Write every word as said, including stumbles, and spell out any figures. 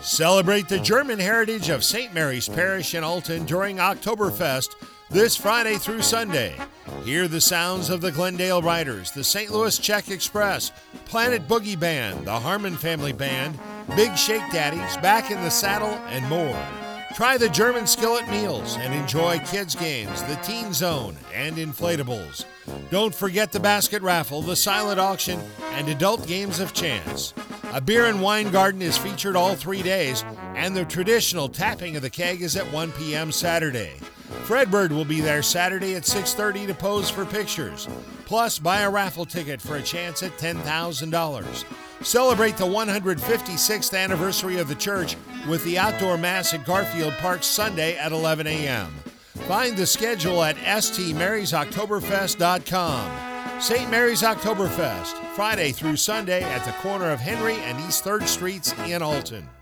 Celebrate the German heritage of Saint Mary's Parish in Alton during Oktoberfest this Friday through Sunday. Hear the sounds of the Glendale Riders, the Saint Louis Czech Express, Planet Boogie Band, the Harmon Family Band, Big Shake Daddies, Back in the Saddle, and more. Try the German skillet meals and enjoy kids' games, the Teen Zone, and inflatables. Don't forget the basket raffle, the silent auction, and adult games of chance. A beer and wine garden is featured all three days, and the traditional tapping of the keg is at one p.m. Saturday. Fredbird will be there Saturday at six thirty to pose for pictures. Plus, buy a raffle ticket for a chance at ten thousand dollars. Celebrate the one hundred fifty-sixth anniversary of the church with the outdoor mass at Garfield Park Sunday at eleven a.m. Find the schedule at s t marys oktoberfest dot com. Saint Mary's Oktoberfest, Friday through Sunday at the corner of Henry and East third Streets in Alton.